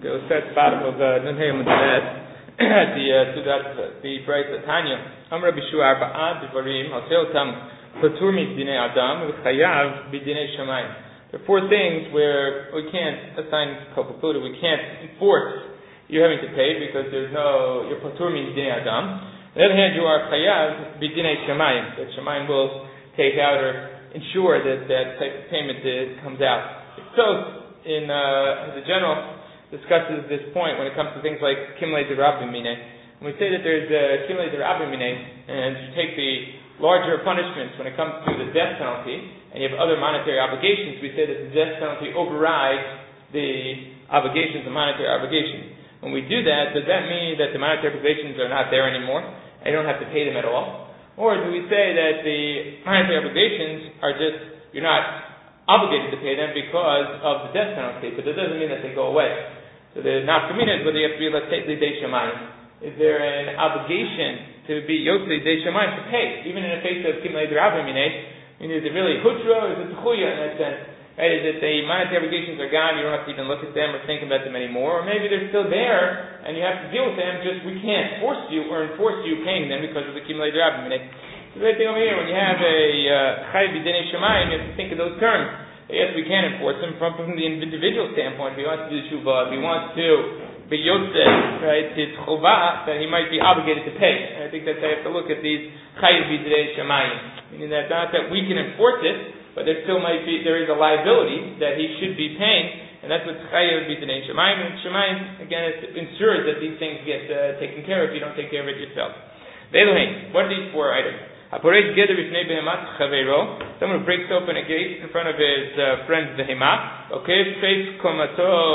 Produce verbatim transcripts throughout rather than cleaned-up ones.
Go start the bottom of Nun Hey Amud Bet at the Sudat the price of Tanya. Amar Bishu Arba'ad Devarim Haseotam Patur Midinei Adam V'Chayav B'Dinei Shamayim. There are four things where we can't assign culpability. We can't enforce you having to pay because there's no your Patur Midinei Adam. On the other hand, you are Chayav B'Dinei Shamayim. That Shamayim will take out or ensure that that type of payment is, comes out. So in uh, the general discusses this point when it comes to things like Kimlei de Rabbi Mine. When we say that there's a Kimlei de Rabbi Mine, and you take the larger punishments when it comes to the death penalty, and you have other monetary obligations, we say that the death penalty overrides the obligations, the monetary obligations. When we do that, does that mean that the monetary obligations are not there anymore, and you don't have to pay them at all? Or do we say that the monetary obligations are just, you're not obligated to pay them because of the death penalty, but that doesn't mean that they go away. So the nafkamina is whether you have to be, let's say, Lidei Shamayim. Is there an obligation to be Yotzei Lidei Shamayim to pay, even in the face of Kimlei D'Rabbi Minei? I mean, is it really Hutra or is it Tchuya in that sense? Right? Is it the monetary obligations are gone, you don't have to even look at them or think about them anymore, or maybe they're still there and you have to deal with them, just we can't force you or enforce you paying them because of the Kimlei D'Rabbi Minei. The great thing over here, when you have a Chayav B'Dinei Shamayim, you have to think of those terms. Yes, we can enforce them from, from the individual standpoint. If he wants to do tshuva, if he wants to be yotzeh, right, his chova, then he might be obligated to pay. And I think that they have to look at these chayav b'dinei shamayim, meaning that not that we can enforce it, but there still might be, there is a liability that he should be paying, and that's what chayav b'dinei shamayim. And shamayim, again, it ensures that these things get uh, taken care of if you don't take care of it yourself. Ve'elohim, what are these four items? Someone who breaks open a gate in front of his uh, friend's behemah. Someone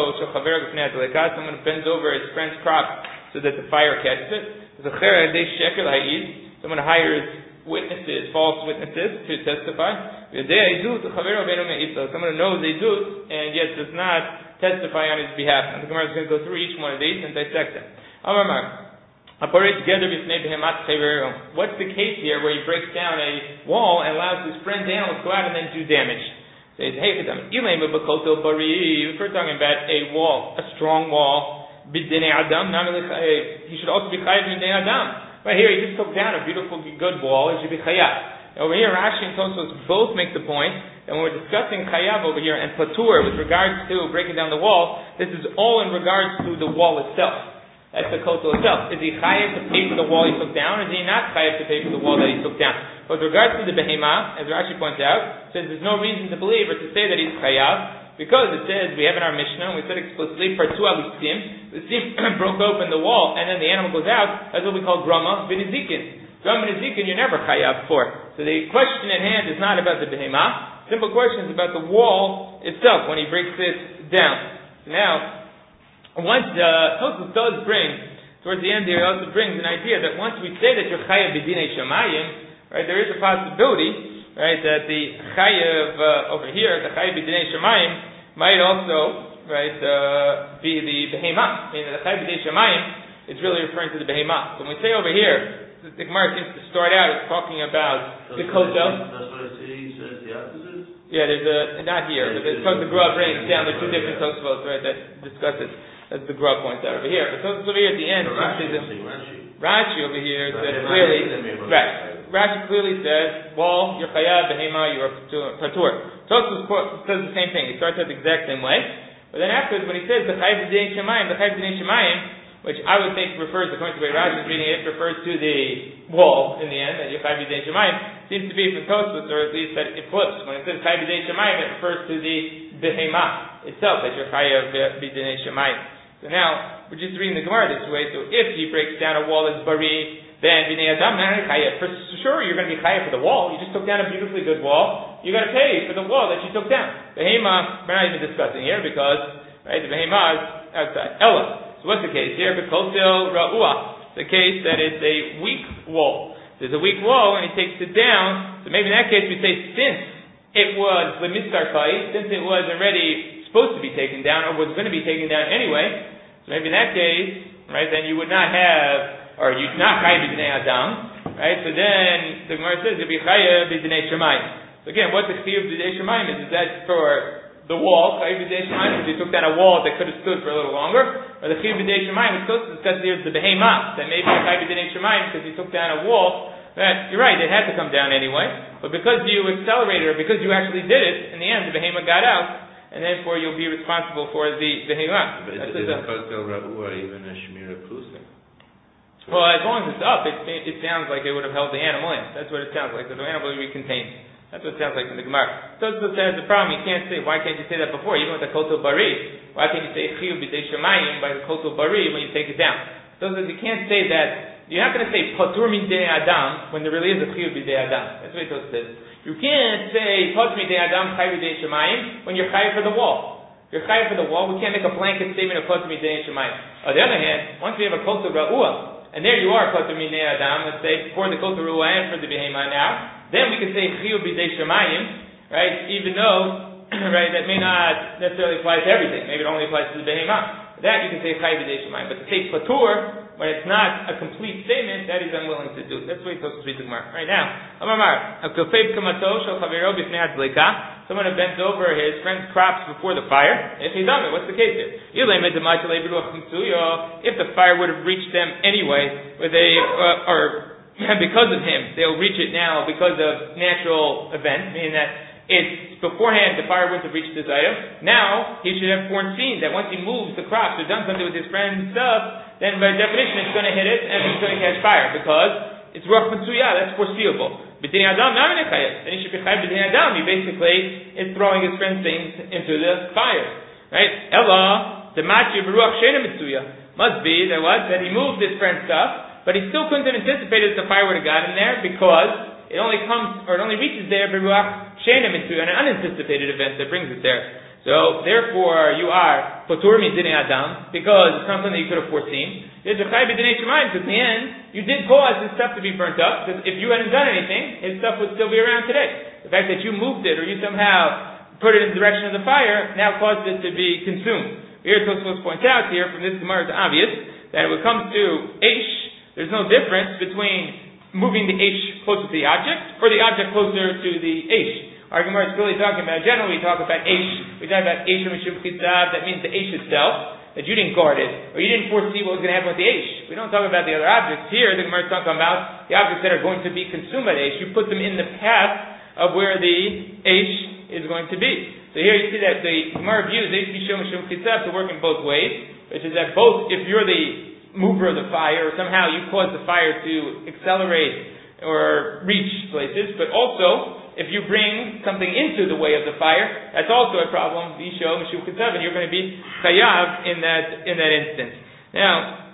who bends over his friend's crop so that the fire catches it. Someone hires witnesses, false witnesses, to testify. Someone who knows Eidut and yet does not testify on his behalf. And the Gemara is going to go through each one of these and dissect them. What's the case here where he breaks down a wall and allows his friend down to go out and then do damage? So if we're talking about a wall, a strong wall, he should also be chayav b'dinei adam. Right here, he just took down a beautiful, good wall. He should be chayav. Over here, Rashi and Tosfos both make the point that when we're discussing chayav over here and patur with regards to breaking down the wall, this is all in regards to the wall itself. That's the kotel itself. Is he chayav to pay for the wall he took down, or is he not chayav to pay for the wall that he took down? But with regards to the behemah, as Rashi points out, says there's no reason to believe or to say that he's chayav, because it says, we have in our Mishnah, and we said explicitly, partu alusim, the sim broke open the wall, and then the animal goes out, that's what we call grama v'nizikin. Grama v'nizikin, you're never chayav for. So the question at hand is not about the behemah, simple question is about the wall itself, when he breaks it down. So now, once uh, Tosfos does bring, towards the end here, it also brings an idea that once we say that you're chayav b'dinei shamayim, right, there is a possibility, right, that the chayav uh, over here, the chayav b'dinei shamayim, might also, right, uh, be the behemah. I mean, the chayav b'dinei shamayim is really referring to the behemah. So when we say over here, the Gemara seems to start out as talking about that's the kotel. That's what I see. He says the opposite. Yeah, there's a not here, but there's the Grub brings down. There's two different Tosfos, right, that discuss it. That's the Grub points out over here. But Tosfos over here at the end, so Rashi, Rashi. Rashi over here says clearly, right? Rashi clearly says, "Well, you're chayav behema, you are patur." Tosfos says the same thing. He starts out the exact same way, but then afterwards, when he says the chayav b'dinei shamayim, the chayav b'dinei shamayim, which I would think refers, according to the way Rashi is reading it, refers to the wall in the end, that you're chayav b'dinei shamayim, seems to be from Tosfos, or at least that it flips. When it says chayav b'dinei shamayim, it refers to the behema itself, that you're chayav b'dinei shamayim. So now, we're just reading the Gemara this way, so if he breaks down a wall that's bari, then b'nei adam not chayav. For sure, you're going to be chayav for the wall. You just took down a beautifully good wall. You got to pay for the wall that you took down. Behema, we're not even discussing here because, right, the behema is outside. Ella. So what's the case here? B'kotel ra'ua. It's the case that it's a weak wall. There's a weak wall and he takes it down. So maybe in that case we say since it was l'mistar kai, since it was already supposed to be taken down or was going to be taken down anyway, so maybe in that case, right, then you would not have, or you'd not chayav b'dinei adam, right? So then the Gemara says you'll be chayav b'dinei shamayim. So again, what the chiyuv b'dinei shamayim is, is that for the wall, chayiv b'dei shemayim, because he took down a wall that could have stood for a little longer, or the chayiv b'dei shemayim, which goes to discuss here the behemah, that maybe chayiv b'dei shemayim because he took down a wall, that you're right, it had to come down anyway, but because you accelerated, or because you actually did it, in the end the behemah got out, and therefore you'll be responsible for the behemah. But is it kotel ra'ua even a shmira plusa? Well, as long as it's up, it, it, it sounds like it would have held the animal in. That's what it sounds like, that the animal would be contained. That's what it sounds like in the Gemara. Tosfos says the problem, you can't say, why can't you say that before? Even with the kotel bari, why can't you say chiyuv b'dei shemayim by the kotel bari when you take it down? Tosfos, you can't say that, you're not going to say patur midei adam when there really is a chiyuv b'dei adam. That's what Tosfos says. You can't say patur midei adam chayiv b'dei shemayim when you're chayiv for the wall. You're chayiv for the wall, we can't make a blanket statement of patur midei shemayim. On the other hand, once we have a kotel ra'ua, and there you are patur midei adam, let's say, for the kotel ra'ua and for the behemah now, then we can say chiyuv b'dei shemayim, right? Even though, right, that may not necessarily apply to everything. Maybe it only applies to the behemah. That you can say chiyuv b'dei shemayim. But to say patur, when it's not a complete statement, that he's unwilling to do. That's what he's supposed to speak to Gemara. Right now, Amar, someone had bent over his friend's crops before the fire. If he's done it, what's the case here? If the fire would have reached them anyway, with a uh, or because of him, they'll reach it now because of natural events, meaning that it's beforehand the fire wouldn't have reached this item. Now he should have foreseen that once he moves the crops or done something with his friend's stuff, then by definition it's going to hit it and it's going to catch fire because it's ruach mitzuyah, that's foreseeable. B'dinei adam not chayav. Then he should be chayav b'dinei adam. He basically is throwing his friend's things into the fire, right? Ella the matchi b'ruach sheina mitzuyah must be that what that he moved his friend's stuff. But he still couldn't have anticipated that the fire would have gotten there because it only comes, or it only reaches there b'ruach sheina mitzuyah, an unanticipated event that brings it there. So therefore, you are patur midinei adam because it's not something you could have foreseen. There's a chayav b'dinei shemayim because in the end you did cause his stuff to be burnt up. Because if you hadn't done anything, his stuff would still be around today. The fact that you moved it or you somehow put it in the direction of the fire now caused it to be consumed. Here, Tosfos points out here from this Gemara, it's obvious that when it comes to eish, there's no difference between moving the eish closer to the object or the object closer to the eish. Our Gemara is really talking about, generally we talk about eish, we talk about eish mishum chitzav, that means the eish itself, that you didn't guard it, or you didn't foresee what was going to happen with the eish. We don't talk about the other objects. Here, the Gemara is talking about the objects that are going to be consumed by the eish. You put them in the path of where the eish is going to be. So here you see that the Gemara views eish mishum mishum chitzav to work in both ways, which is that both, if you're the mover of the fire, or somehow you cause the fire to accelerate or reach places, but also if you bring something into the way of the fire, that's also a problem. Visho Mishuv Ketzav, and you're going to be chayav in that in that instance. Now,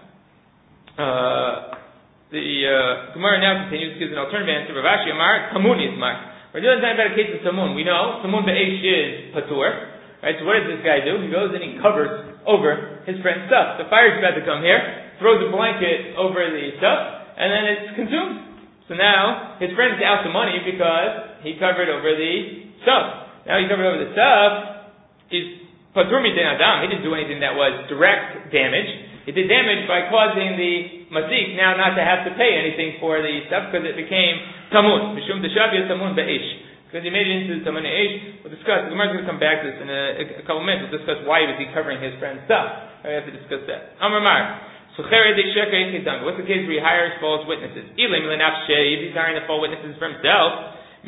uh, the uh, Gemara now continues, gives an alternative answer. Rav Ashi Amar Tamun Yismar. We're doing something about a case of Tamun. We know Tamun be'esh is patur. Right. So what does this guy do? He goes and he covers over his friend's stuff. The fire's about to come here, throws a blanket over the stuff, and then it's consumed. So now his friend is out the money because he covered over the stuff. Now he covered over the stuff. He's patur midin adam. He didn't do anything that was direct damage. He did damage by causing the mazik now not to have to pay anything for the stuff because it became tamun. Mishum deshavia tamun be'ish. Because he made it into the tamun be'ish. We'll discuss. The Gemara is going to come back to this in a, a couple minutes. We'll discuss why was he covering his friend's stuff. We have to discuss that. Amar Mar. What's the case where he hires false witnesses? If he's hiring the false witnesses for himself,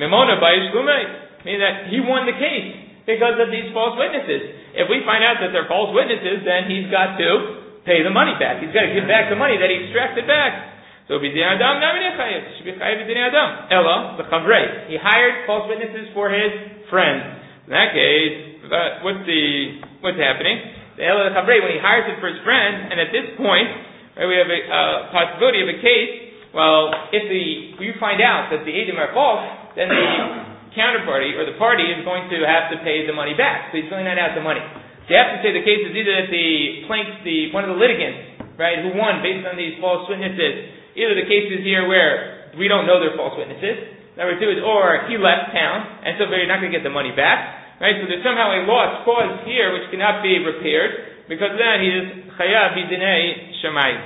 meaning that he won the case because of these false witnesses. If we find out that they're false witnesses, then he's got to pay the money back. He's got to give back the money that he extracted back. So b'dinei adam should be chayav b'dinei adam. Ella the chavrei. He hired false witnesses for his friends. In that case, what's the what's happening? The Ella the chavrei, when he hires it for his friend, and at this point, right, we have a uh, possibility of a case. Well, if the you find out that the edim are false, then the counterparty or the party is going to have to pay the money back. So he's filling that out the money. So you have to say the case is either that the plaintiff, the one of the litigants, right, who won based on these false witnesses. Either the case is here where we don't know they're false witnesses. Number two is, or he left town, and so you're not going to get the money back. Right, so there's somehow a loss caused here which cannot be repaired, because of that he is chayav b'dinei shamayim.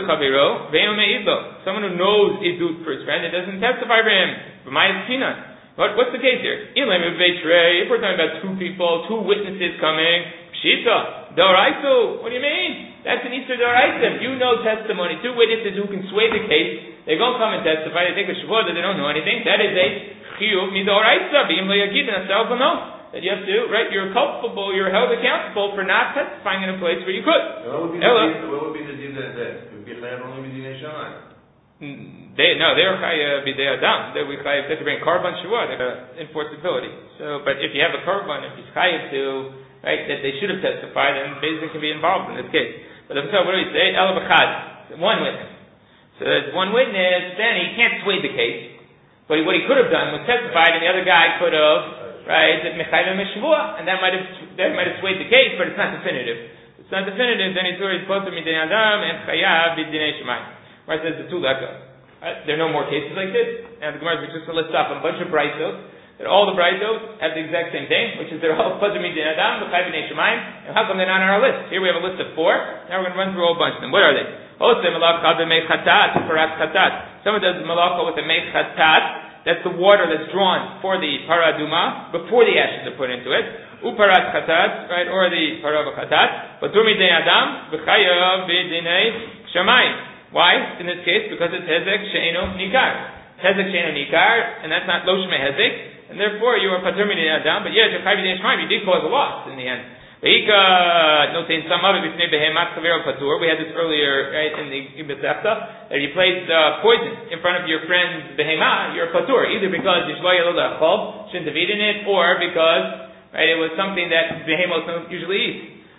Someone who knows idut for his friend, it doesn't testify for him. What, what's the case here? If we're talking about two people, two witnesses coming, Pshita, Doraisa, what do you mean? That's an Easter Doraisa. If you know testimony, two witnesses who can sway the case, they're going to come and testify, they take a Shavuot that they don't know anything, that is a Chiyuv Midoraisa, B'im Lo Yagid, and a will know. That you have to, right, you're culpable, you're held accountable for not testifying in a place where you could. What would be the, what would be the deal that it would be chayav only b'dinei shamayim? They no, they're chayav b'dei adam. They we chayav to bring korban shuah, uh, enforceability. So, but if you have a korban, if he's chayav to, right, that they should have testified, then Bezdin can be involved in this case. But if so, what do we say? El b'chad, one witness. So there's one witness, then he can't sway the case. But what he could have done was testified, and the other guy could have. Right, that mechayim meshvua, and that might have that might have swayed the case, but it's not definitive. It's not definitive. Then he's already supposed to be midinei adam and chayav b'dinei shemayim. Where it says the two lekos. Right? There are no more cases like this. And the Gemara is just to list off a bunch of braisos. That all the braisos have the exact same thing, which is they're all supposed to be midinei adam, chayav b'dinei shemayim. And how come they're not on our list? Here we have a list of four. Now we're going to run through a whole bunch of them. What are they? Oseh malacha b'mei chatat, parat chatat. Someone does malacha with a mei chatat. That's the water that's drawn for the paraduma before the ashes are put into it. Uparat chatat, right, or the parav chatat. Patur midei adam v'chayav b'dinei shamayim. Why? In this case, because it's hezek she'eno nikar. Hezek she'eno nikar, and that's not lo shmei hezek, and therefore you are patur midei adam. But yes, you're chayav b'dinei shamayim. You did cause a loss in the end. Veika notein some of it b'fnei behemat chavero patur. We had this earlier, right, in the Masechta, that if you placed uh, poison in front of your friend's behema, you're patur, either because you shouldn't have eaten it, or because, right, it was something that behemos don't usually eat.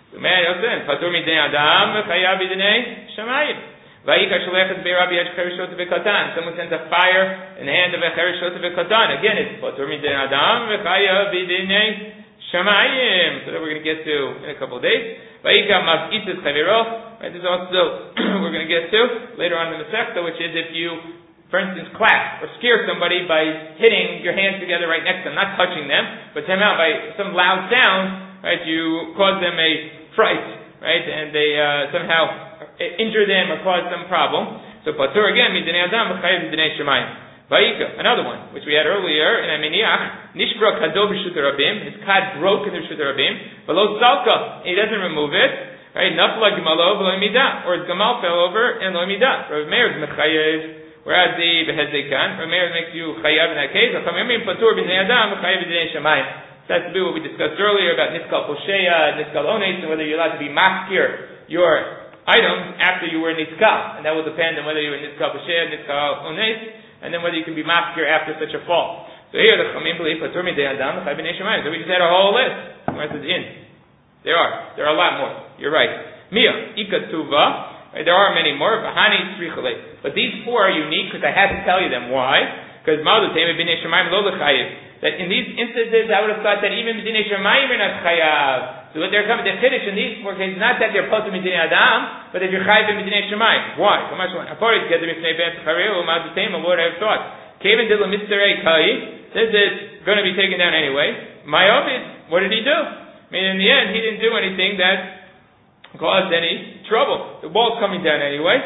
Patur midei adam chayav b'dinei shamayim. Veika sholechas be'rabi yad cherishot v'katan. Someone sends a fire in the hand of a cherishot v'katan. Again, it's patur midei adam chayav b'dinei shamayim. So that we're going to get to in a couple of days. Vayika mav'itzes chaviro. Right, this is also we're going to get to later on in the Masechta, which is if you, for instance, clap or scare somebody by hitting your hands together right next to them, not touching them, but time out by some loud sound, right? You cause them a fright, right, and they uh, somehow injure them or cause some problem. So patur again, midinei adam v'chayav midinei shamayim. Vayika, another one, which we had earlier in Aminiach, Nishbra Kado B'Shut Rabim, his kad broke in the B'Shut Rabim, V'lo Salka, he doesn't remove it, right, Nafla Gemalo V'lo Midah, or his Gamal fell over and Lo Midah. Rav Meir is Mechayev, whereas the Behezekan, Rav Meir makes you Chayav in that case, Achamimim Patur B'Nei Adam, Chayav B'Nei Shamayim. That's to be what we discussed earlier about Niskal Posheya, Niskal Ones, and whether you're allowed to be maskir your items after you were Niskal, and that will depend on whether you were Niskal Posheya, Niskal Ones, and then whether you can be maskir after such a fall. So here the Chamim believe Patur Midei Adam Chayav B'nei Shamayim. So we just had a whole list. Where it says in. There are. There are a lot more. You're right. Mia Ikatuva. Right, there are many more. V'hani Tzrichale. But these four are unique because I had to tell you them. Why? Because Ma'adu Teim B'nei Shamayim Lo L'Chayiv. That in these instances I would have thought that even B'nei Shamayim are not Chayav. So what they're coming to finish in these four cases, not that they're Patur Midei Adam, but that you're Chayav B'nei Shamayim. Why? Come on, Aparit Kedem B'nei Ben Tzchareu Ma'adu Teim. What I have thought. Kevin Dilla Misterei Kai. Says it's going to be taken down anyway. Ma'ovid. What did he do? I mean, in the end, he didn't do anything that caused any trouble. The wall's coming down anyway,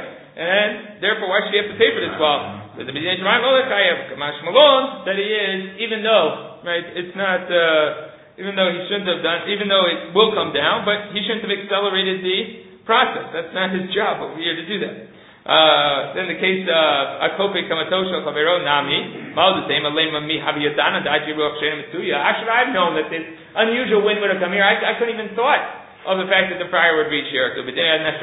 and therefore, why should he have to pay for this wall? But the B'nai Shemayim Lo L'Chayav, Kamash Malon, that he is, even though, right, it's not, uh, even though he shouldn't have done, even though it will come down, but he shouldn't have accelerated the process. That's not his job over here to do that. Uh, then the case of Akope Kamatosho Chavero Nami, Mal the same, Alema Mi Haviyatana, Daji Ruach Shenem Mitsuya. How should I have known that this unusual wind would have come here? I, I couldn't even thought of the fact that the fire would reach here. So,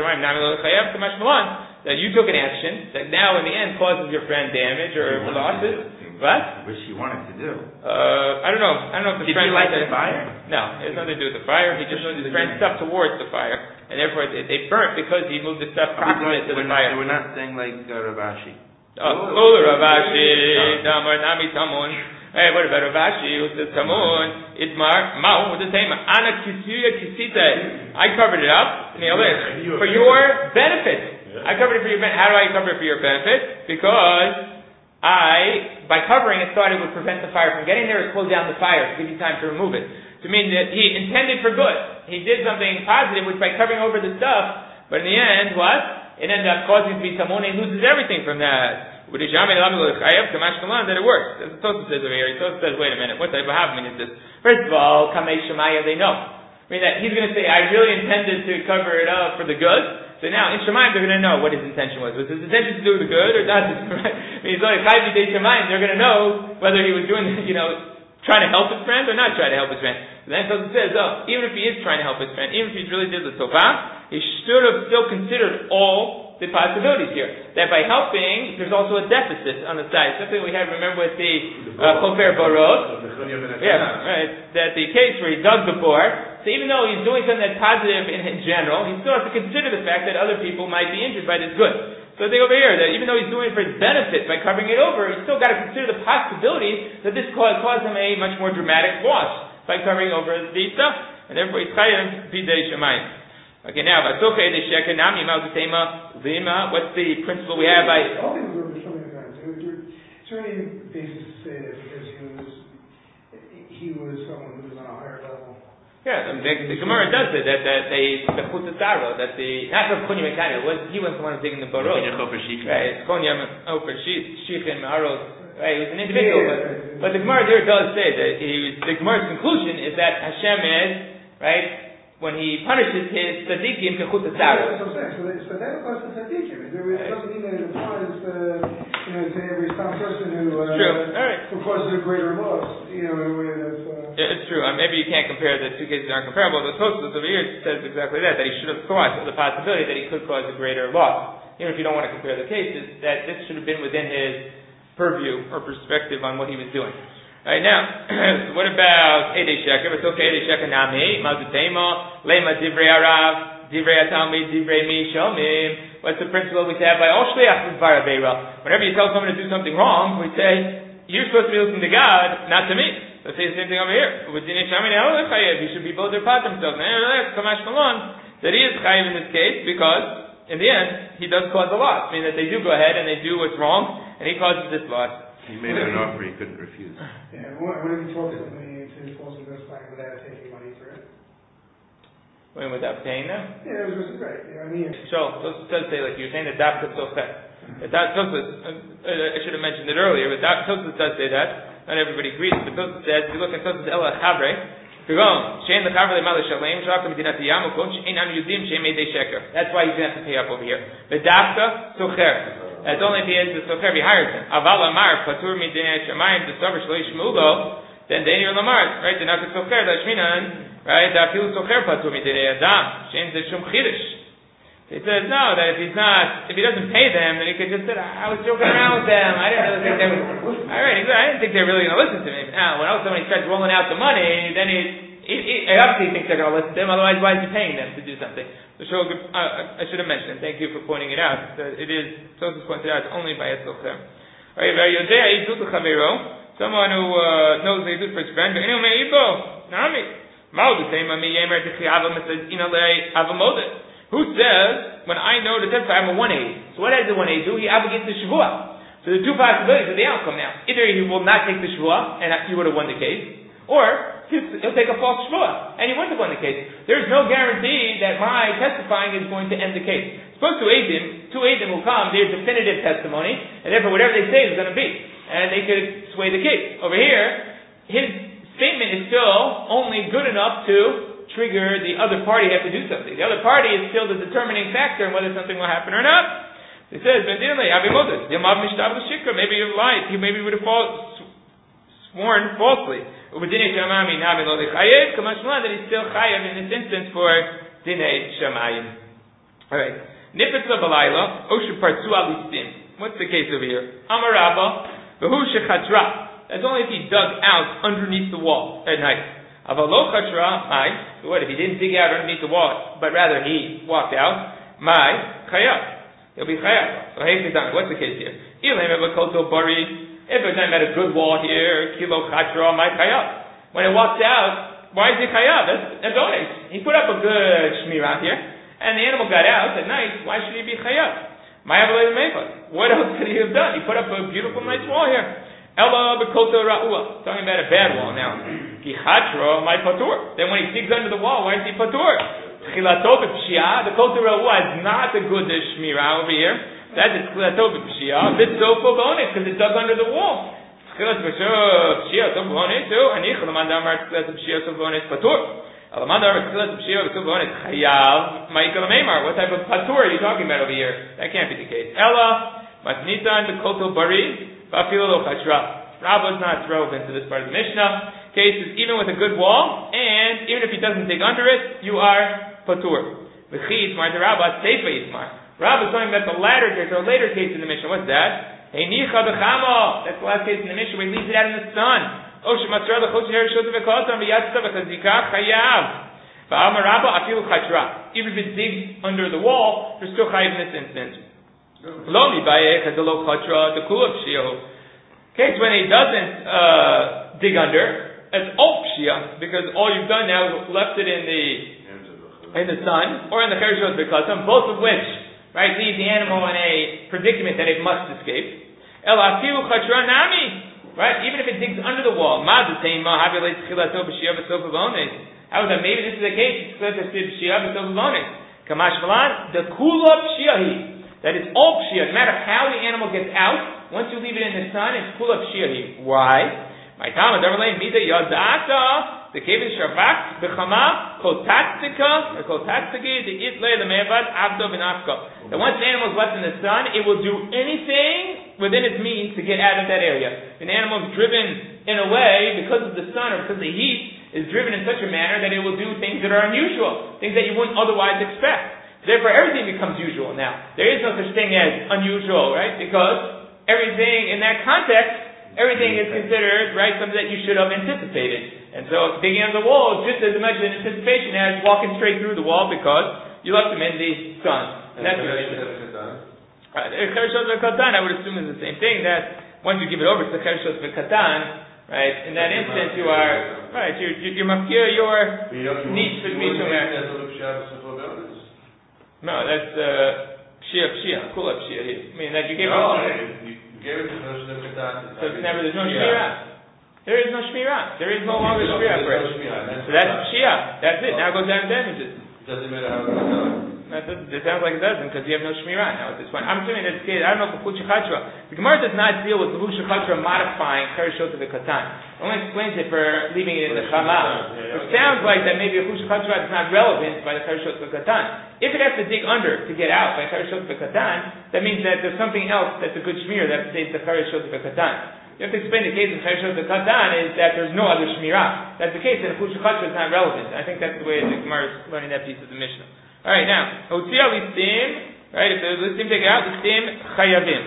that you took an action that now in the end causes your friend damage or losses. What? Which he wanted to do. Uh, I don't know. I don't know if the Did friend you light the fire? No, it has nothing to do with the fire. He just moved his friend stuff towards the fire, and therefore it, they burnt because he moved the stuff proximate to the we're fire. Not, we're not saying like uh, Ravashi. Oh, oh, Ravashi, Damar Nami Tamun. Hey, what about Ravashi? Who says Tamun? Itmar Ma'u with the same. Ana Kisuya Kisita. I covered it up for your benefit. I covered it for your benefit. How do I cover it for your benefit? Because I, by covering it, thought it would prevent the fire from getting there or slow down the fire to give you time to remove it. To mean that he intended for good. He did something positive, which by covering over the stuff, but in the end, what? It ended up causing to be Tamun. He loses everything from that. That it works. As the Tosfos says over here, Tosfos says, wait a minute, what type of havmin is this? First of all, Kamei Shemaya, they know. I mean, that he's going to say, I really intended to cover it up for the good. So now, in Shemayim, they're going to know what his intention was. Was his intention to do the good or not? Right? I mean, he's only Chayv B'dei Shemayim, they're going to know whether he was doing, you know, trying to help his friend or not trying to help his friend. So then Tosfos says, oh, even if he is trying to help his friend, even if he really did the Tovah, he should have still considered all the possibilities here. That by helping, there's also a deficit on the side. Something we had, remember, with the Chofer Borot. Yeah, right. That the case where he dug the bore, so even though he's doing something that's positive in, in general, he still has to consider the fact that other people might be injured by this good. So I think over here, that even though he's doing it for his benefit by covering it over, he's still got to consider the possibility that this could cause him a much more dramatic loss by covering over the stuff, and therefore he's chayav b'dei shemayim. Okay, now, what's the principle we have by... Is there any basis to say that because he was he was someone who was on a higher level? Yeah, the, the Gemara does say that that they the chutzaro that the not the Konya Mekana was he was the one who was digging the borot. Right, Konya Ofer Shichin Aros. Right, he was an individual, but, but the Gemara there does say that he was, the Gemara's conclusion is that Hashem is right. When he punishes his tzaddikim to chut tzara. That's what I'm saying. So, that, so that applies to tzaddikim. It doesn't mean that it applies, uh, you know, to every some person who, uh, true. All right. who causes a greater loss. You know, in a way that's. Uh, yeah, it's true. Uh, maybe you can't compare the two cases aren't comparable. The Tosfos over here says exactly that. That he should have thought of the possibility that he could cause a greater loss. Even if you don't want to compare the cases, that this should have been within his purview or perspective on what he was doing. Right now, so what about Edei Sheker? It's okay, Edei Sheker Nami, Mazutema, Lema Divrei Arav, Divrei Atalmi, Divrei Mi Shomim. What's the principle we say by all Shliach V'Dvar Aveira? Whenever you tell someone to do something wrong, we say, you're supposed to be listening to God, not to me. Let's say the same thing over here. He should be both their part themselves. That he is chayiv in this case because, in the end, he does cause a loss. Meaning that they do go ahead and they do what's wrong, and he causes this loss. He made an offer he couldn't refuse. Yeah, what if he talks to somebody into false investment without taking money for it? When without paying them? Yeah, it was just right. You know, I mean, so, so it does say, like you're saying that Dafka Sofer. I should have mentioned it earlier, but Tosfos does say that. Not everybody agrees, but Tosfos says, if you look at Tosfos Ela Chabre, that's why he's going to have to pay up over here. The Dafka Socher. That's only if he has the sofer, he hires him. Aval Amar, Patur Midinei Shemayim, the sofer Shlo Yishmulo, then Daniel Lamar, right? The Nafik Sofer, the Shminan, right? The Afilu Sofer Patur Midinei Adam, Shem Zeshum Chidish. He says, no, that if he's not, if he doesn't pay them, then he could just say, I was joking around with them. I didn't really think they would, alright, I didn't think they're really going to listen to me. Now, when all of a sudden he starts rolling out the money, then he, he, he obviously thinks they're going to listen to him, otherwise why is he paying them to do something? So uh, I should have mentioned, thank you for pointing it out, that it is, Tosfos pointed out, only by Etzocher. Alright, someone who uh, knows the Yidut for his friend, who says, when I know the testify, I'm a one eighty. So what does the one eighty do? He obligates the Shavua. So the two possibilities of the outcome now. Either he will not take the Shavua, and he would have won the case, or he'll take a false Shavua, and he wouldn't have won the case. There's no guarantee that my testifying is going to end the case. Supposed to Eidim, two Eidim will come, their definitive testimony, and therefore whatever they say is going to be. And they could sway the case. Over here, his statement is still only good enough to trigger the other party have to do something. The other party is still the determining factor in whether something will happen or not. He says, maybe you're lied. Maybe you would have sworn falsely. That he's still chayav in this instance for dinei shamayim. Alright. Nipetza balayla, oshu partzu alistim. What's the case over here? Amarabba, v'hu shechatra. That's only if he dug out underneath the wall at night. Avalo chatra, my. So what, if he didn't dig out underneath the wall, but rather he walked out, my, chayav. He'll be chayav. So hey, what's the case here? Ilim evakoto bari. If we're talking about a good wall here, kilo chatra, my chayav. When it walks out, why is it chayav? That's, that's honest. He put up a good shmirah here, and the animal got out at night. Why should he be chayav? What else could he have done? He put up a beautiful, nice wall here. Ella bekoto ra'ua. Talking about a bad wall now. Kichatra, my patur. Then when he digs under the wall, why is he patur? Chilato b'pshia. The koto ra'ua is not a good shmirah over here. That's it. Tchilato b'pshia. B'tzofo bonus because it dug under the wall. Tchilat b'pshia so bonus too. Anicha l'man damar tchilat b'pshia so bonus patur. L'man damar tchilat b'pshia so bonus chayav. Ma'ikal meimar. What type of patur are you talking about over here? That can't be the case. Ella matnitan b'kotel bari ba'afilo lo chashra. Rabba is not relevant to this part of the Mishnah. Case is even with a good wall, and even if he doesn't dig under it, you are patur. V'chi yismar to Rabba seifa yismar. Rabba is talking about the latter case or later case in the Mishnah. What's that? Heinicha b'chamo. That's the last case in the Mishnah where he leaves it out in the sun. Oshem matzra l'chotz her shota v'kotam v'yatzta v'chazika chayav. V'amar Rabba afilu chatra. Even if it digs under the wall, you're still chayav in this instance. Lo mibayeh chadalo chatra the kulav shio. Case when he doesn't uh, dig under, it's opshia, because all you've done now is left it in the in the sun or in the cherishot v'katam, both of which, right, leave the animal in a predicament that it must escape. El afilu chatra nami, right? Even if it digs under the wall, ma d'teima havilei tchilato b'shia v'sof avonis. How is that? Maybe this is the case. Tchilato b'shia v'sof avonis. Kamash v'lan the kula pshiahi. That is all pshia. No matter how the animal gets out, once you leave it in the sun, it's kula pshiahi. Why? My Talmud Darmalei Mida Yadata the Kevin Shavak Bechama Kotatsika the Kotatsiki the Itle the Mevad Avdo Benafka. That once the animal is left in the sun, it will do anything within its means to get out of that area. If an animal is driven in a way because of the sun or because of the heat, is driven in such a manner that it will do things that are unusual, things that you wouldn't otherwise expect. Therefore, everything becomes usual now. There is no such thing as unusual, right? Because everything in that context, everything is considered, right, something that you should have anticipated. And so, digging on the wall is just as much an anticipation as walking straight through the wall because you left them in the sun. And that's what it is. Cherishot v'katan, I would assume is the same thing, that once you give it over to Cherishot v'katan, right, in that instance you are, right, you're, you're, you're mafkir, your needs for me. No, that's uh, pshia pshia, kula pshia. I mean that you gave no, it. You gave it to the Katan. So it's never. There's no shmira. There is no shmira. There is no longer shmira for it. So that's pshia. That's it. Now it goes down to damages. Doesn't matter how it goes down. That doesn't, it sounds like it doesn't because you have no shmira now at this point. I'm assuming that's the case. I don't know if Levush Chatra. The Gemara does not deal with Levush Chatra modifying Cherishot of the Katan. It only explains it for leaving it in the Chama. It sounds like that maybe Levush Chatra is not relevant by the Cherishot of the Katan. If it has to dig under to get out by Cherishot of the Katan, that means that there's something else that's a good shmir that stays the Cherishot of the Katan. You have to explain the case of Cherishot of the Katan is that there's no other shmira. That's the case, and Levush Chatra is not relevant. I think that's the way the Gemara is learning that piece of the Mishnah. Alright, now, Otzia listim, right, if the listim take it out, listim chayavim.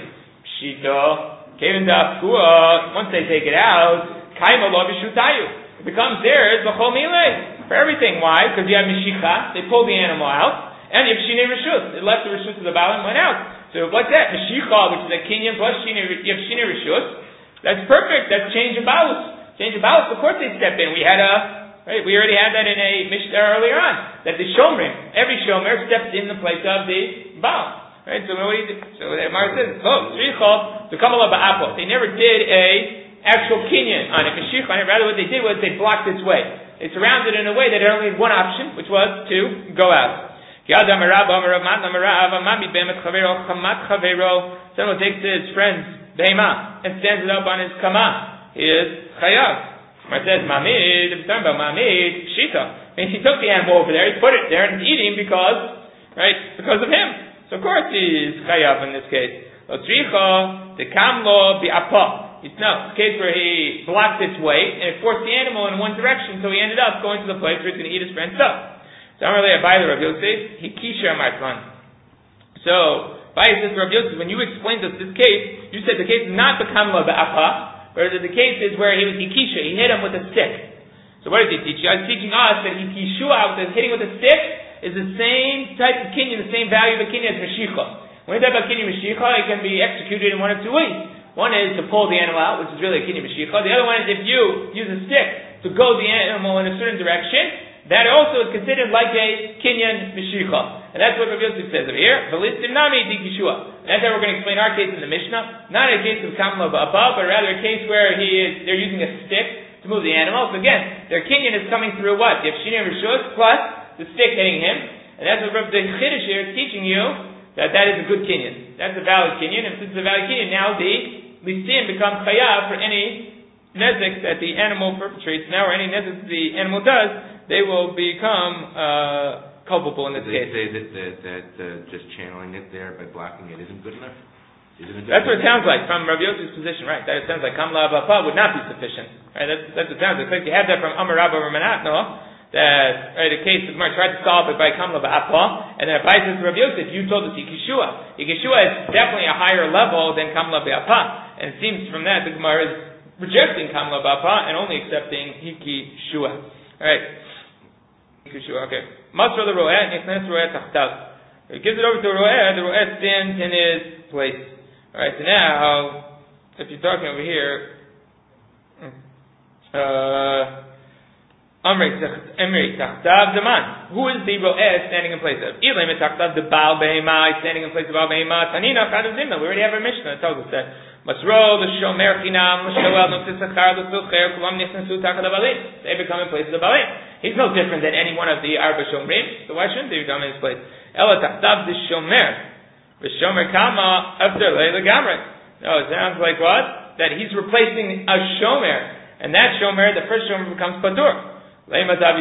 Pshito, kevin dafkua, once they take it out, kaima lo b'shutayu. It becomes theirs, b'chol milei, for everything. Why? Because you have mishicha, they pulled the animal out, and you have shinei reshus, it left the reshus of the baal and went out. So what's that? Mishicha, which is a kinyan plus shinei, you have shinei reshus, that's perfect, that's change of baus. Change of baus, of course they step in. We had a Right, we already had that in a Mishnah earlier on. That the Shomrim, every Shomer steps in the place of the Baal. Right, so what do you do? So the Gemara says, "Oh, Tzricha, the Kamala Ba'apo." They never did a actual kinyan on it. Mashiach on it. Rather, what they did was they blocked its way. They surrounded it in a way that it only had one option, which was to go out. Someone takes his friend's behema and stands it up on his kama. He is chayav. It says mamid. If it's talking about mamid, shita. Means he took the animal over there, he put it there, and he's eating because, right, because of him. So of course he's chayav in this case. Otzricha the kamlo bi'apa. It's no, it's a case where he blocked its way and it forced the animal in one direction, so he ended up going to the place where he's going to eat his friend's stuff. So I'm really a Baile Rav Yosef. He kisha martlan. So Baile says to Rav Yosef, when you explained us this case, you said the case is not the kamlo bi'apa. Whereas the case is where he was hikisha, he hit him with a stick. So what is he teaching? He's teaching us that hikishua, with hitting with a stick, is the same type of kinyan, the same value of a kinyan as mashicha. When you talk about kinyan mashicha, it can be executed in one of two ways. One is to pull the animal out, which is really a kinyan mashicha. The other one is if you use a stick to go the animal in a certain direction, that also is considered like a kinyan mashicha. And that's what Rav Yosef says over here. Velistim nami dikishua. That's how we're going to explain our case in the Mishnah. Not a case of kamla ba'apa, but rather a case where he is, they're using a stick to move the animal. So again, their kinyan is coming through what? You have shinei reshus plus the stick hitting him. And that's what Rav the Chiddush here is teaching you, that that is a good kinyan. That's a valid kinyan, and since it's a valid kinyan, now the listim become chayav for any nezik that the animal perpetrates now, or any nezik the animal does, they will become uh, culpable in this they case. They say that, that, that uh, just channeling it there by blocking it isn't good enough? Isn't it good That's enough? what it sounds like from Rav Yossi's position, right? That it sounds like Kamla Abapa would not be sufficient. Right? That's, that's what it sounds like. It's like you have that from Amar Rabba or Manatno, that, right, the case, the Gemara tried to solve it by Kamla Ba'apa, and then Abai says to Rav Yosef, you told us Yikishua. Yikishua is definitely a higher level than Kamla Ba'apa. And it seems from that the Gemara is rejecting Kamla Ba'apa and only accepting Yikishua. Alright. Yikishua, okay. Masra the Ro'eh, Nichnes Ro'eh Tachtav. He gives it over to Ro'eh, the Ro'eh stands in his place. Alright, so now, if you're talking over here, uh, Emri Tachtav Zaman. Who is the Ro'eh standing in place of? Ilim Tachtav the Baal Behema standing in place of Baal Behema. Tanina Chadav Zimna. We already have a Mishnah that tells us that. Masro the Shomer Chinam Shoel no Tisachar the Sucher Kulam Nichnasu Tachad Balim. They become in place of the Balim. He's no different than any one of the Arba Shomrim. So why shouldn't they become in his place? Ela Tachtav the Shomer. The Shomer Kama after Leila Gamre. No, it sounds like what? That he's replacing a Shomer, and that Shomer, the first Shomer, becomes Patur. What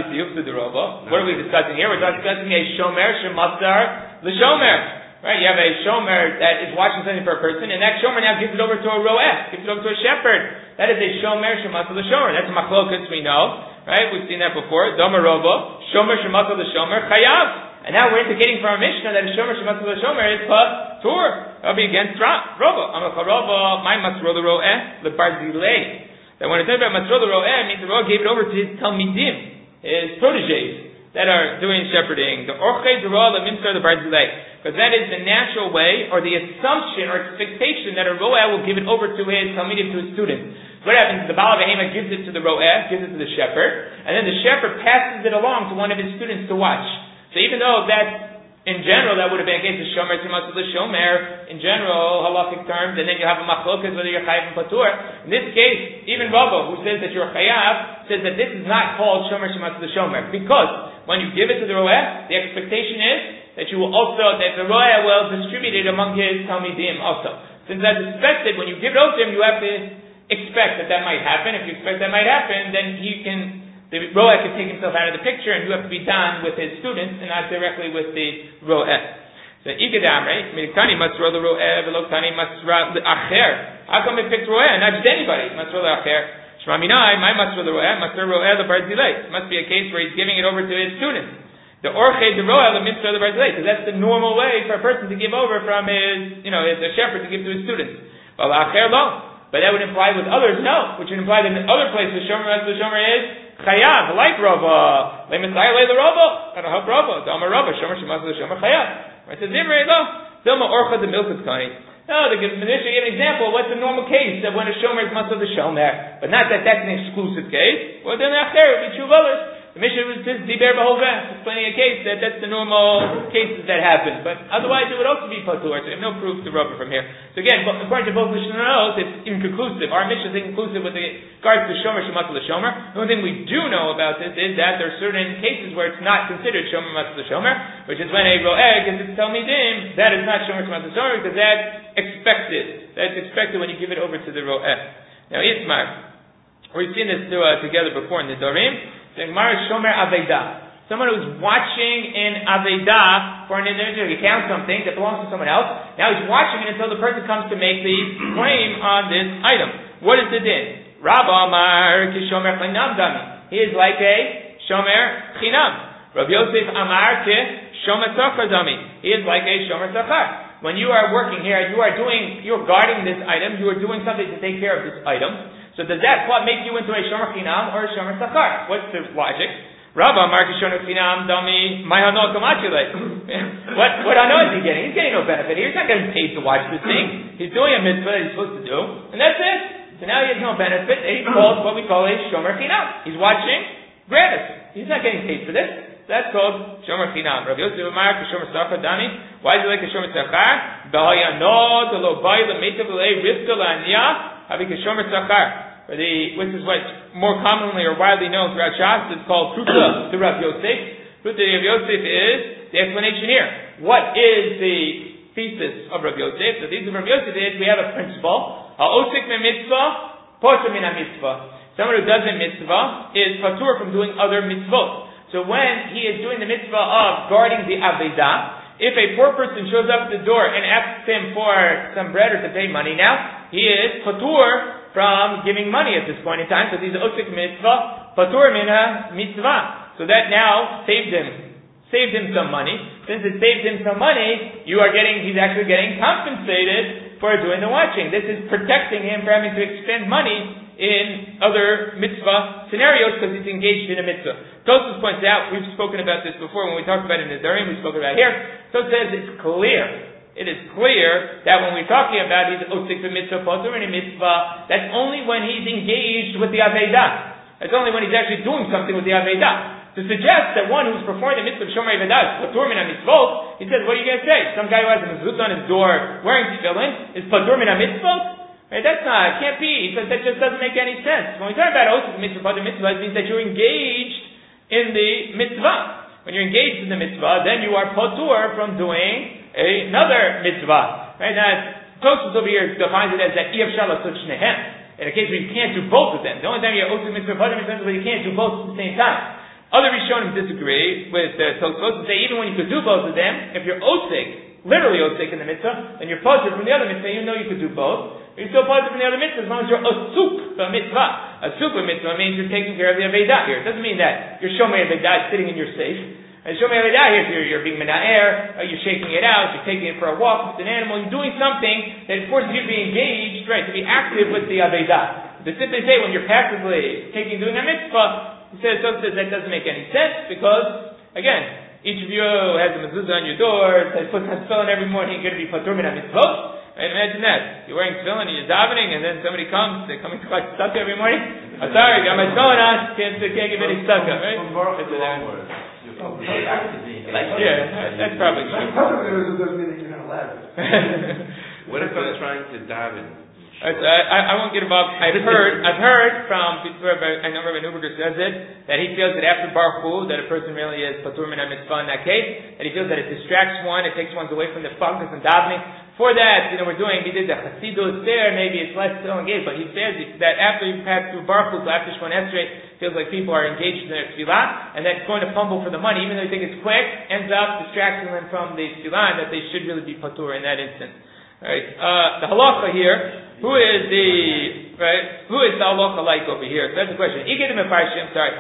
are we discussing here? We're discussing a shomer shemasar l'shomer. Right? You have a shomer that is watching something for a person, and that shomer now gives it over to a ro'eh, gives it over to a shepherd. That is a shomer shemasar l'shomer. That's a machlokas we know. Right? We've seen that before. Domer robo, shomer shemasar l'shomer chayav. And now we're indicating from our Mishnah that a shomer shemasar l'shomer is patur. That'll be against robo. Amachar robo, my masro the ro'eh, lebarzilei. That when it's talking about Masro the Ro'eh, means the Ro'eh gave it over to his Talmidim, his protégés, that are doing shepherding. The Orchei the Ro'eh, the Mimsar, the Barzilei. Because that is the natural way, or the assumption, or expectation, that a Ro'eh will give it over to his Talmidim, to his students. What happens? The Baal Behema gives it to the Ro'eh, gives it to the shepherd, and then the shepherd passes it along to one of his students to watch. So even though that's in general, that would have been a case of shomer shemasar l'shomer, in general, halachic terms, and then you have a machlokas whether you're chayav and patur. In this case, even Rabba, who says that you're chayav, says that this is not called shomer shemasar l'shomer, because when you give it to the ro'eh, the expectation is that you will also, that the ro'eh will distribute it among his talmidim also. Since that's expected, when you give it over to him, you have to expect that that might happen. If you expect that might happen, then he can, the ro'eh can take himself out of the picture, and you have to be done with his students and not directly with the ro'eh. So ikadamre, miktani masro the ro'eh, veloktani masra the acher. How come it picked ro'eh, not just anybody? Masro the acher. Shmaminai, my masro the ro'eh, masra ro'eh the barzilei. Must be a case where he's giving it over to his students. The orchei the ro'eh the mitzvah the barzilei, because that's the normal way for a person to give over from his, you know, the shepherd to give to his students. But acher lo. But that would imply with others, no. Which would imply that in other places, shomer as the shomer is chayav, like Rava. Le Messiah le the Rava. Gotta help Rava. Dama Rava, shomer shemas the shomer chayav. Right? So Zimri, no. Dilma orcha the milkut kani. No, the Mishnah gave an example. What's the normal case of when a shomer is masah the shomer? But not that that's an exclusive case. Well, then after it would be true of others. The Mishnah was just diber b'holveh, explaining a case that that's the normal cases that happen. But otherwise, it would also be patur. So I have no proof to rubber from here. So again, according to both Mishnahos, it's inconclusive. Our Mishnah is inconclusive with regards to shomer shemasar l'shomer. The only thing we do know about this is that there are certain cases where it's not considered shomer shemasar l'shomer, which is when a ro'eh gives it to talmidim. That is not shomer shemasar l'shomer because that's expected. That's expected when you give it over to the ro'eh. Now, Itmar, we've seen this uh, together before in the Dorim. The Gemara is shomer aveda. Someone who's watching in aveda for an individual, he counts something that belongs to someone else. Now he's watching it until the person comes to make the claim on this item. What is the din? Rabba Amar ki shomer chinam dami. He is like a shomer chinam. Rabbi Yosef Amar ki shomer tzachar dami. He is like a shomer tzachar. When you are working here, you are doing, you are guarding this item. You are doing something to take care of this item. So does that make you into a shomer chinam or a shomer tzachar? What's the logic? Rabba Amar ki shomer chinam dami my hano kamachile. What what hano is he getting? He's getting no benefit here. He's not getting paid to watch this thing. He's doing a mitzvah that he's supposed to do, and that's it. So now he has no benefit. And he's called what we call a shomer chinam. He's watching gratis. He's not getting paid for this. That's called shomer chinam. Rabbi Yosef Amar ki shomer tzachar dami. Why is he like a shomer tzachar? B'hayano lo bay lemeitav le rivka la'aniya havi ki shomer tzachar. Or the, which is what's more commonly or widely known throughout Shas, it's called Pruta to Rav Yosef. Pruta to Rav Yosef is the explanation here. What is the thesis of Rav Yosef. The thesis of Rav Yosef is we have a principle. Ha'osik me mitzvah, potur min mitzvah. Someone who does a mitzvah is patur from doing other mitzvot. So when he is doing the mitzvah of guarding the Avedah, if a poor person shows up at the door and asks him for some bread or to pay money now, he is patur from giving money at this point in time, because he's osik mitzvah, patur mina mitzvah. So that now saved him, saved him some money. Since it saved him some money, you are getting, he's actually getting compensated for doing the watching. This is protecting him from having to expend money in other mitzvah scenarios because he's engaged in a mitzvah. Tosfos points out, we've spoken about this before when we talked about it in the Nedarim, we spoke about it here. Tosfos says it's clear. It is clear that when we're talking about he's osik b'mitzvah, potur in a mitzvah, that's only when he's engaged with the Avedah. That's only when he's actually doing something with the Avedah. To suggest that one who's performing the mitzvah of Shomer Avedah is patur min ha-mitzvot, he says, what are you going to say? Some guy who has a mezuzah on his door wearing tefillin is patur min ha-mitzvot? Right? That's not, it can't be. He says that just doesn't make any sense. When we talk about osik b'mitzvah, patur mitzvah, it means that you're engaged in the mitzvah. When you're engaged in the mitzvah, then you are patur from doing another mitzvah. Right? Now, Tosfos over here defines it as that Iyaf Shala Such Nehem. In a case where you can't do both of them. The only time you're osik mitzvah, patur mitzvah is when you can't do both at the same time. Other Rishonim disagree with uh, Tosfos and say even when you could do both of them, if you're osik, literally osik in the mitzvah, then you're patur from the other mitzvah, even though you could do both. You're still patur from the other mitzvah as long as you're osuk the mitzvah. Asuk mitzvah means you're taking care of the Avedah here. It doesn't mean that your Shomer Avedah is sitting in your safe. And Shomer Avedah here, if you're, you're being mena'er, uh, you're shaking it out, you're taking it for a walk with an animal, you're doing something that forces you to be engaged, right, to be active with the Avedah. To simply say when you're passively taking, doing a mitzvah, he says, so says that doesn't make any sense because, again, each of you has a mezuzah on your door, says put on tefillin every morning, you're going to be patur min ha-mitzvot. Right? Imagine that. You're wearing tefillin and you're davening, and then somebody comes, they're coming to collect tzedakah every morning. I'm sorry, got my tefillin on, can't, can't give any tzedakah, right? That's yeah, that's probably true. What if I'm trying to daven? Right, so I, I won't get involved. I've heard, I've heard from, I know Rabbi Neuberger says it, that he feels that after Baruch Hu, that a person really is patur min ha-mitzvah in that case, that he feels that it distracts one, it takes one away from the focus and davening. For that, you know, we're doing, we did the Chasidus there, maybe it's less still engaged, but he says that after you pass through Baruch Hu, so after Shemon Esrei, feels like people are engaged in their tefillah, and that's going to fumble for the money, even though they think it's quick, ends up distracting them from the tefillah, and that they should really be patur in that instance. Right? Uh, the halacha here, who is the, right, who is the halacha like over here? So that's the question. I'm sorry.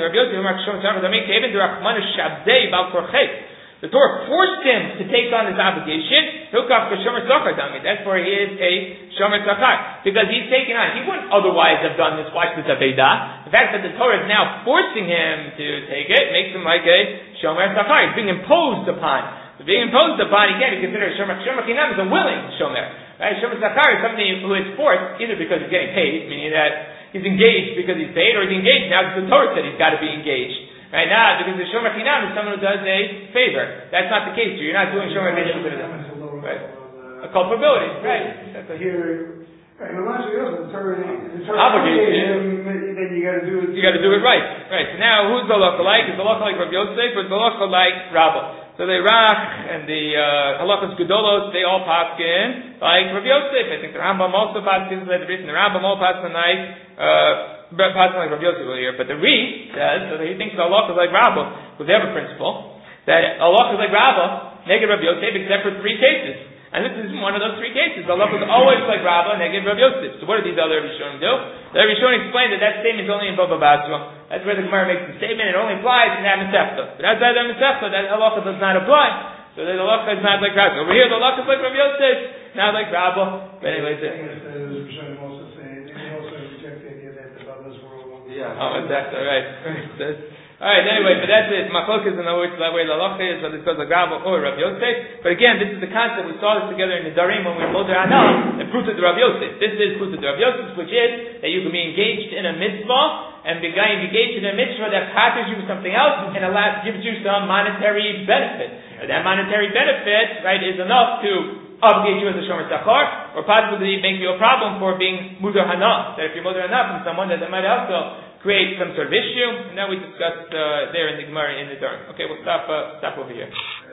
The Torah forced him to take on this obligation. That's where he is a shomer tzachar. Because he's taken on, he wouldn't otherwise have done this, watch this Avedah. The fact that the Torah is now forcing him to take it makes him like a shomer tzachar. He's being imposed upon. So being imposed upon, he can't be considered a shomer. Shomer chinam is a willing shomer. Right? Shomer tzachar is somebody who is forced, either because he's getting paid, meaning that he's engaged because he's paid, or he's engaged now because the Torah said he's got to be engaged. Right now, because the shomer chinam is someone who does a favor. That's not the case here. You're not doing shomer chinam. Right? A culpability. Right. That's a here. Right, but once you also the Torah, the Torah obligated, then you got to do it. You got to do it right. Right. So now, who's the halacha like? Is the halacha like Rav Yosef, or is the halacha like Rabbah? So the Rach and the uh, halachas gedolos, they all paskin like Rav Yosef. I think the Rambam also paskins like the Rambam. The Rambam all paskin like. Uh, Passing like Rav Yosef here, but the Ri says so that he thinks the halacha is like Rabbah, because they have a principle that halacha is like Rabbah, negative Rav Yosef, except for three cases, and this is one of those three cases. The halacha is always like Rabbah, negative Rav Yosef. So what do these other Rishonim do? The Rishonim explain that that statement is only in Baba Basra. That's where the Gemara makes the statement. It only applies in that Masechta. But outside that Masechta, that halacha does not apply. So the halacha is not like Rabbah. Over here, the halacha is like Rav Yosef, not like Rabbah. But anyways, yeah. Oh, exactly, right. Alright, anyway, but that's it. Machlokas in the words that way the halacha is, whether it goes like Rabbah or Rav Yosef. But again, this is the concept. We saw this together in the Darim when we were Moder Anah, and proved to the Rav Yosef. This is proved to the Rav Yosef, which is that you can be engaged in a mitzvah, and be engaged in a mitzvah that patters you with something else, and allows, gives you some monetary benefit. And that monetary benefit, right, is enough to obligate you as a shomer tzachar, or possibly make you a problem for being muder hana. That if you're muder hana from someone, that they might also create some sort of issue. And that we discussed uh, there in the Gemara in the Durham. Okay, we'll stop uh, stop over here.